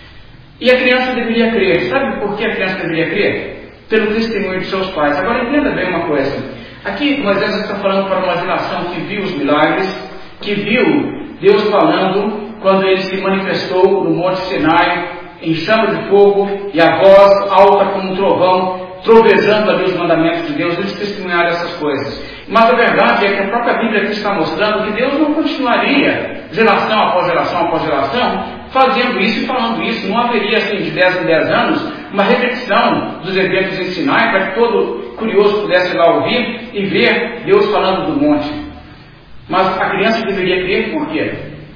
E a criança deveria crer. Sabe por que a criança deveria crer? Pelo testemunho de seus pais. Agora entenda bem uma coisa. Aqui Moisés está falando para uma geração que viu os milagres, que viu Deus falando quando ele se manifestou no Monte Sinai em chama de fogo e a voz alta como um trovão, trovejando ali os mandamentos de Deus. Eles testemunharam essas coisas. Mas a verdade é que a própria Bíblia aqui está mostrando que Deus não continuaria geração após geração após geração fazendo isso e falando isso. Não haveria assim de dez em dez anos uma repetição dos eventos em Sinai para que todo curioso pudesse lá ouvir e ver Deus falando do monte. Mas a criança deveria crer por quê?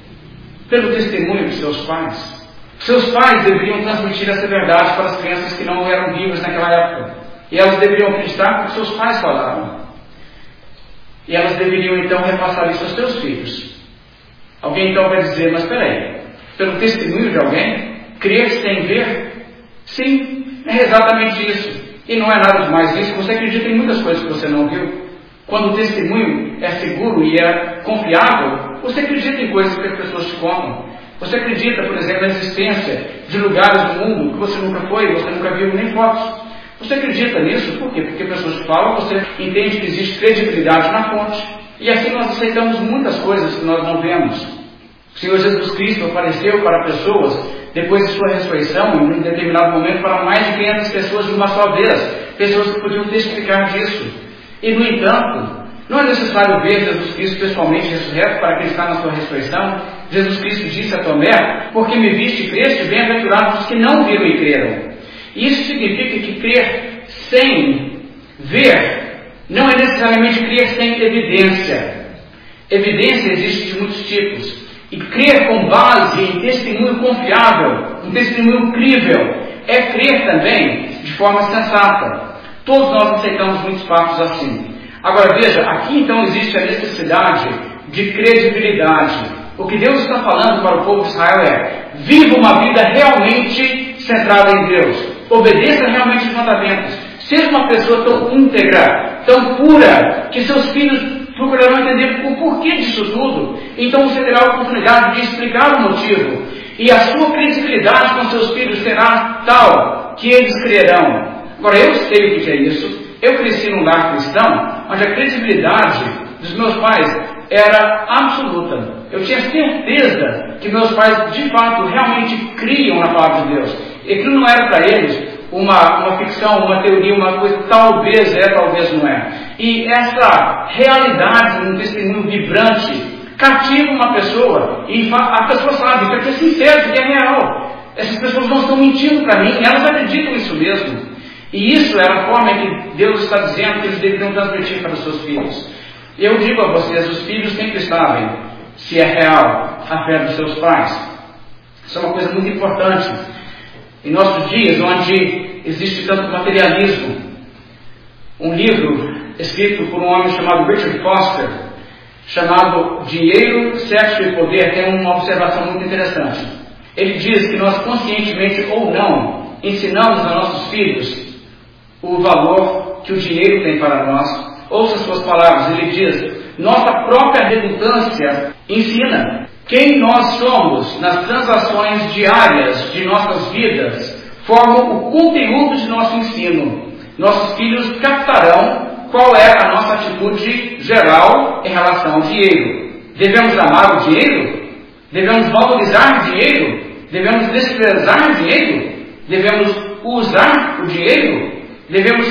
Pelo testemunho de seus pais. Seus pais deveriam transmitir essa verdade para as crianças que não eram vivas naquela época. E elas deveriam acreditar porque seus pais falaram. E elas deveriam então repassar isso aos seus filhos. Alguém então vai dizer, mas peraí, pelo testemunho de alguém, crer sem ver? Sim, é exatamente isso. E não é nada demais isso. Você acredita em muitas coisas que você não viu. Quando o testemunho é seguro e é confiável, você acredita em coisas que as pessoas te contam. Você acredita, por exemplo, na existência de lugares do mundo que você nunca foi, você nunca viu nem fotos. Você acredita nisso? Por quê? Porque pessoas te falam, você entende que existe credibilidade na fonte. E assim nós aceitamos muitas coisas que nós não vemos. O Senhor Jesus Cristo apareceu para pessoas, depois de sua ressurreição, em um determinado momento, para mais de quinhentas pessoas de uma só vez, pessoas que podiam testificar disso. E, no entanto, não é necessário ver Jesus Cristo pessoalmente ressurreto para acreditar na sua ressurreição. Jesus Cristo disse a Tomé: porque me viste e creste, bem-aventurados os que não viram e creram. E isso significa que crer sem ver não é necessariamente crer sem evidência. Evidência existe de muitos tipos. E crer com base em testemunho confiável, um testemunho crível, é crer também de forma sensata. Todos nós aceitamos muitos fatos assim. Agora veja, aqui então existe a necessidade de credibilidade. O que Deus está falando para o povo de Israel é: viva uma vida realmente centrada em Deus. Obedeça realmente os mandamentos. Seja uma pessoa tão íntegra, tão pura, que seus filhos procurarão entender o porquê disso tudo. Então você terá a oportunidade de explicar o motivo. E a sua credibilidade com seus filhos será tal que eles crerão. Agora, eu sei o que é isso. Eu cresci num lar cristão, onde a credibilidade dos meus pais era absoluta. Eu tinha certeza que meus pais, de fato, realmente criam na palavra de Deus. E aquilo não era para eles uma, uma ficção, uma teoria, uma coisa, talvez é, talvez não é. E essa realidade, um testemunho vibrante, cativa uma pessoa, e a pessoa sabe que é sincero, que é real. Essas pessoas não estão mentindo para mim, elas acreditam nisso mesmo. E isso é a forma que Deus está dizendo que eles deveriam transmitir para os seus filhos. Eu digo a vocês, os filhos sempre sabem se é real a fé dos seus pais. Isso é uma coisa muito importante. Em nossos dias, onde existe tanto materialismo, um livro escrito por um homem chamado Richard Foster, chamado Dinheiro, Sexo e Poder, tem uma observação muito interessante. Ele diz que nós, conscientemente ou não, ensinamos a nossos filhos o valor que o dinheiro tem para nós. Ouça suas palavras, ele diz: nossa própria redundância ensina. Quem nós somos nas transações diárias de nossas vidas formam o conteúdo de nosso ensino. Nossos filhos captarão qual é a nossa atitude geral em relação ao dinheiro. Devemos amar o dinheiro? Devemos valorizar o dinheiro? Devemos desprezar o dinheiro? Devemos usar o dinheiro? Devemos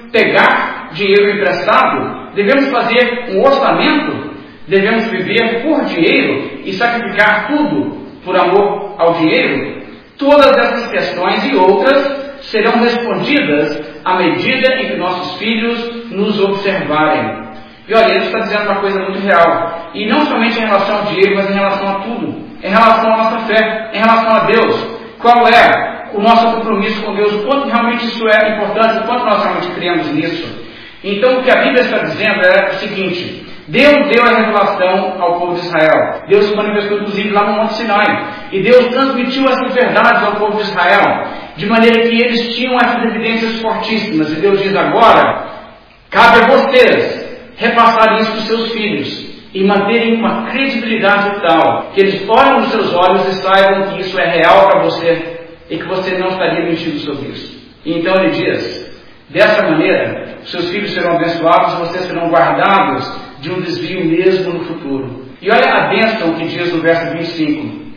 pegar dinheiro emprestado? Devemos fazer um orçamento? Devemos viver por dinheiro e sacrificar tudo por amor ao dinheiro? Todas essas questões e outras serão respondidas à medida em que nossos filhos nos observarem. E olha, ele está dizendo uma coisa muito real. E não somente em relação ao dinheiro, mas em relação a tudo. Em relação à nossa fé, em relação a Deus. Qual é o nosso compromisso com Deus? O quanto realmente isso é importante, o quanto nós realmente cremos nisso. Então o que a Bíblia está dizendo é o seguinte: Deus deu a revelação ao povo de Israel. Deus se manifestou inclusive lá no Monte Sinai. E Deus transmitiu essas verdades ao povo de Israel, de maneira que eles tinham essas evidências fortíssimas. E Deus diz agora: cabe a vocês repassarem isso para os seus filhos e manterem uma credibilidade tal que eles olhem nos seus olhos e saibam que isso é real para você e que você não estaria mentindo sobre isso. E então ele diz: dessa maneira, seus filhos serão abençoados e vocês serão guardados de um desvio mesmo no futuro. E olha a bênção que diz no verso vinte e cinco: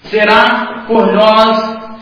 será por nós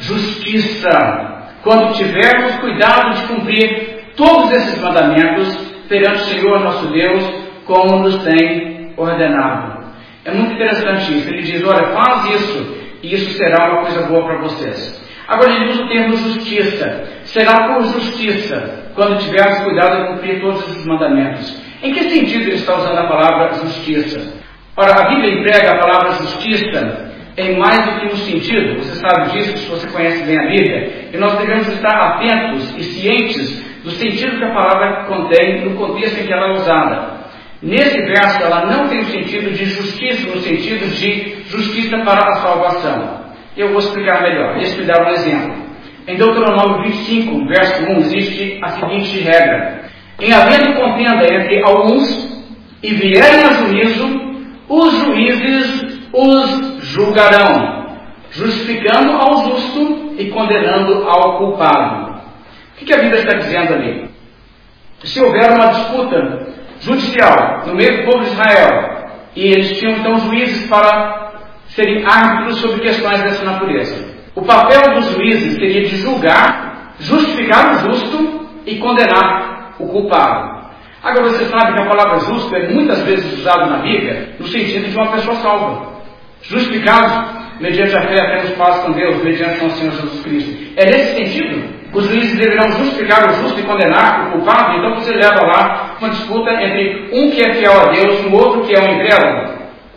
justiça, quando tivermos cuidado de cumprir todos esses mandamentos perante o Senhor nosso Deus, como nos tem ordenado. É muito interessante isso. Ele diz: olha, faz isso, e isso será uma coisa boa para vocês. Agora ele usa o termo justiça. Será por justiça, quando tivermos cuidado de cumprir todos esses mandamentos. Em que sentido ele está usando a palavra justiça? Ora, a Bíblia emprega a palavra justiça em mais do que um sentido. Você sabe disso, se você conhece bem a Bíblia. E nós devemos estar atentos e cientes do sentido que a palavra contém no contexto em que ela é usada. Nesse verso, ela não tem o sentido de justiça, no sentido de justiça para a salvação. Eu vou explicar melhor. Deixa eu dar um exemplo. Em Deuteronômio vinte e cinco, verso um, existe a seguinte regra: em havendo contenda entre alguns e vierem a juízo, os juízes os julgarão, justificando ao justo e condenando ao culpado. O que a Bíblia está dizendo ali? Se houver uma disputa, judicial no meio do povo de Israel. E eles tinham então juízes para serem árbitros sobre questões dessa natureza. O papel dos juízes seria de julgar, justificar o justo e condenar o culpado. Agora você sabe que a palavra justo é muitas vezes usada na Bíblia no sentido de uma pessoa salva. Justificados mediante a fé até nos paz com Deus, mediante nosso Senhor Jesus Cristo. É nesse sentido. Os juízes deverão justificar o justo e condenar o culpado. Então você leva lá uma disputa entre um que é fiel a Deus e o outro que é um incrédulo.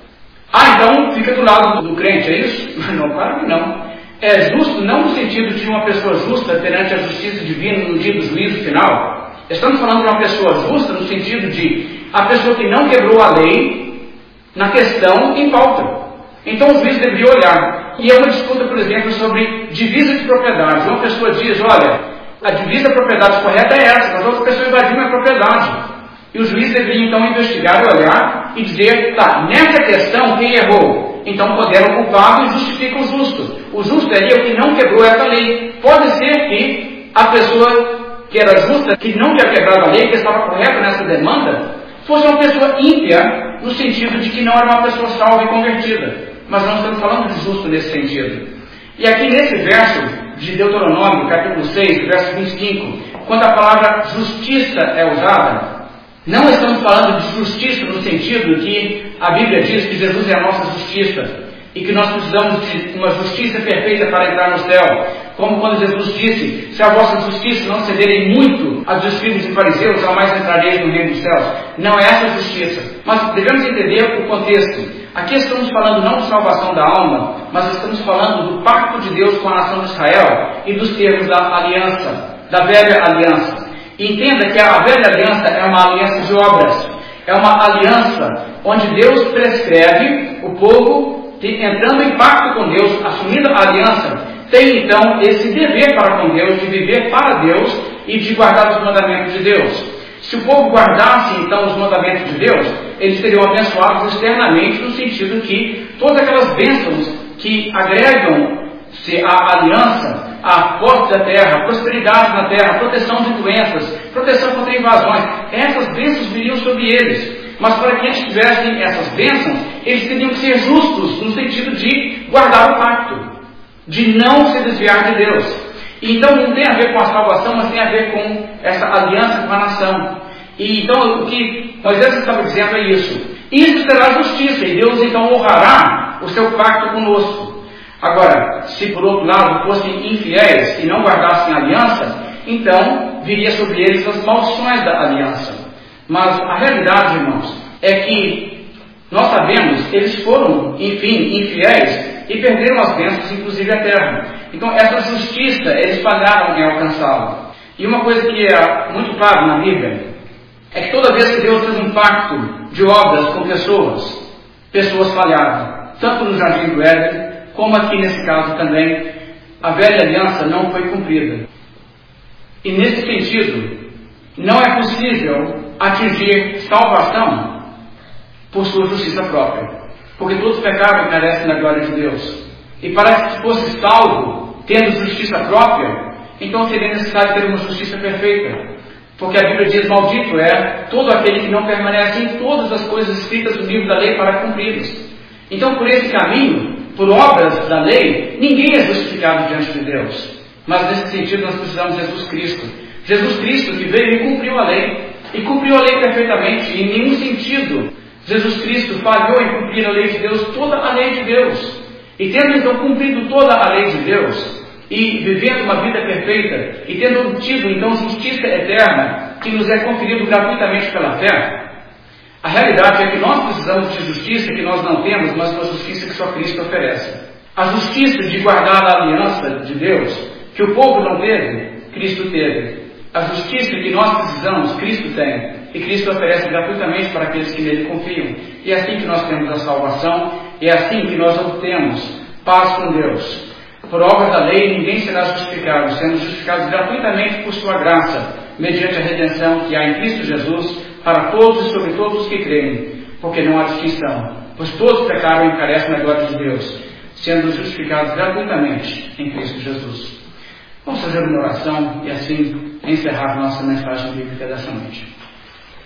Ah, então fica do lado do crente, é isso? Não, claro que não. É justo não no sentido de uma pessoa justa perante a justiça divina no dia do juízo final. Estamos falando de uma pessoa justa no sentido de a pessoa que não quebrou a lei na questão em pauta. Então o juiz deveria olhar. E é uma disputa, por exemplo, sobre divisa de propriedade. Uma pessoa diz, olha, a divisa de propriedade correta é essa, mas outra pessoa invadiu minha propriedade. E o juiz deveria então investigar, olhar e dizer, tá, nessa questão quem errou? Então condena o culpado e justifica o justo. O justo é o que não quebrou essa lei. Pode ser que a pessoa que era justa, que não tinha quebrado a lei, que estava correta nessa demanda, fosse uma pessoa ímpia, no sentido de que não era uma pessoa salva e convertida. Mas não estamos falando de justo nesse sentido. E aqui nesse verso de Deuteronômio, capítulo seis, verso vinte e cinco, quando a palavra justiça é usada, não estamos falando de justiça no sentido que a Bíblia diz que Jesus é a nossa justiça e que nós precisamos de uma justiça perfeita para entrar no céu. Como quando Jesus disse, se a vossa justiça não cederem muito aos escribas e fariseus, jamais entrareis no reino dos céus. Não é essa a justiça. Mas devemos entender o contexto. Aqui estamos falando não de salvação da alma, mas estamos falando do pacto de Deus com a nação de Israel e dos termos da aliança, da velha aliança. E entenda que a velha aliança é uma aliança de obras. É uma aliança onde Deus prescreve o povo, entrando em pacto com Deus, assumindo a aliança, tem então esse dever para com Deus, de viver para Deus e de guardar os mandamentos de Deus. Se o povo guardasse então os mandamentos de Deus, eles seriam abençoados externamente, no sentido que todas aquelas bênçãos que agregam-se à aliança, à porta da terra, prosperidade na terra, proteção de doenças, proteção contra invasões, essas bênçãos viriam sobre eles. Mas para que eles tivessem essas bênçãos, eles teriam que ser justos, no sentido de guardar o pacto, de não se desviar de Deus. E então não tem a ver com a salvação, mas tem a ver com essa aliança com a nação. E então o que Moisés estava dizendo é isso. Isso será justiça, e Deus então honrará o seu pacto conosco. Agora, se por outro lado fossem infiéis e não guardassem a aliança, então viria sobre eles as maldições da aliança. Mas a realidade, irmãos, é que nós sabemos, eles foram, enfim, infiéis e perderam as bênçãos, inclusive a terra. Então essa justiça, eles falharam em alcançá-la. E uma coisa que é muito clara na Bíblia, é que toda vez que Deus fez um pacto de obras com pessoas, pessoas falharam. Tanto no Jardim do Éden, como aqui nesse caso também, a velha aliança não foi cumprida. E nesse sentido, não é possível atingir salvação por sua justiça própria. Porque todos pecaram e carecem da glória de Deus. E para que fosse salvo, tendo justiça própria, então seria necessário ter uma justiça perfeita. Porque a Bíblia diz, maldito é todo aquele que não permanece em todas as coisas escritas no livro da lei para cumpri-las. Então, por esse caminho, por obras da lei, ninguém é justificado diante de Deus. Mas nesse sentido nós precisamos de Jesus Cristo. Jesus Cristo que veio e cumpriu a lei. E cumpriu a lei perfeitamente, e em nenhum sentido Jesus Cristo falhou em cumprir a lei de Deus, toda a lei de Deus. E tendo então cumprido toda a lei de Deus, e vivendo uma vida perfeita, e tendo obtido então justiça eterna, que nos é conferido gratuitamente pela fé, a realidade é que nós precisamos de justiça que nós não temos, mas uma justiça que só Cristo oferece. A justiça de guardar a aliança de Deus, que o povo não teve, Cristo teve. A justiça que nós precisamos, Cristo tem. E Cristo oferece gratuitamente para aqueles que nele confiam. E é assim que nós temos a salvação, e é assim que nós obtemos paz com Deus. Por obra da lei, ninguém será justificado, sendo justificados gratuitamente por sua graça, mediante a redenção que há em Cristo Jesus, para todos e sobre todos os que creem, porque não há distinção, pois todos pecaram e carecem da glória de Deus, sendo justificados gratuitamente em Cristo Jesus. Vamos fazer uma oração e assim encerrar nossa mensagem bíblica dessa noite.